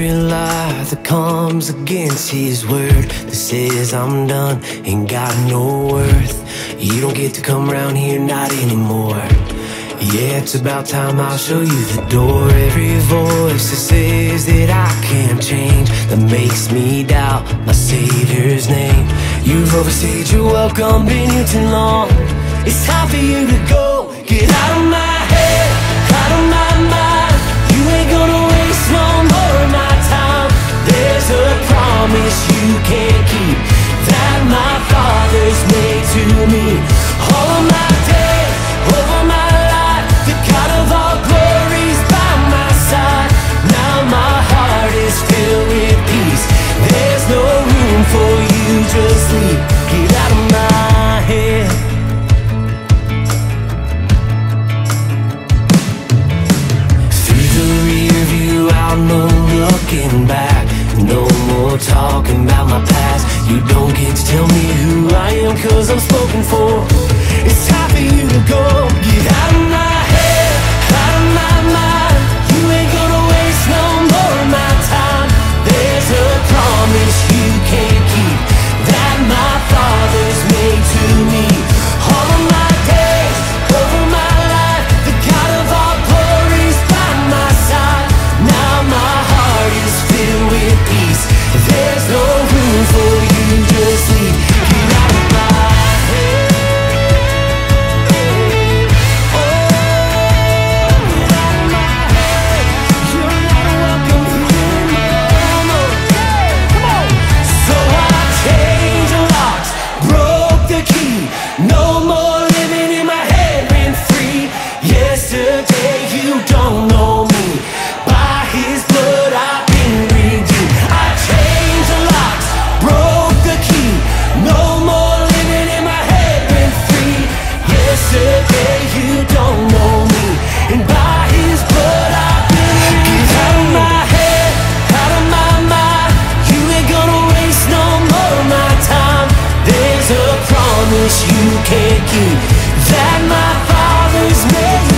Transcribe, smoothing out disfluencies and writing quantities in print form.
every lie that comes against his word, that says I'm done, ain't got no worth. You don't get to come around here, not anymore. Yeah, it's about time I'll show you the door. Every voice that says that I can't change, that makes me doubt my Savior's name. You've overstayed your welcome, been here too long. It's time for you to go. Get out of my head, out of my mind. You ain't gonna waste no more of my time. There's a promise you can't keep, that my Father's made to me. All of my days, over my life, the God of all glory's by my side. Now my heart is filled with peace. There's no room for you, just leave. Get out of my head. No looking back, no more talking about my past. You don't get to tell me who I am, cause I'm spoken for. It's time for you to go. Get out of my head, out of my mind. You ain't gonna waste no more of my time. There's a promise you can't keep, that my Father's made to me. All of my days, over my life, the God of all glory's by my side. Now my heart is filled with peace. There's no room for you, just leave. Get out of my head. Oh, get out of my head. You're not welcome here no more. Come on. So I changed the locks, broke the key. No more living in my head, rent free. Yesterday you don't know me. His blood I've been redeemed. I changed the locks, broke the key. No more living in my head, been free. Yesterday you don't know me, and by his blood I've been redeemed. Get out of my head, out of my mind. You ain't gonna waste no more of my time. There's a promise you can't keep, that my Father's made.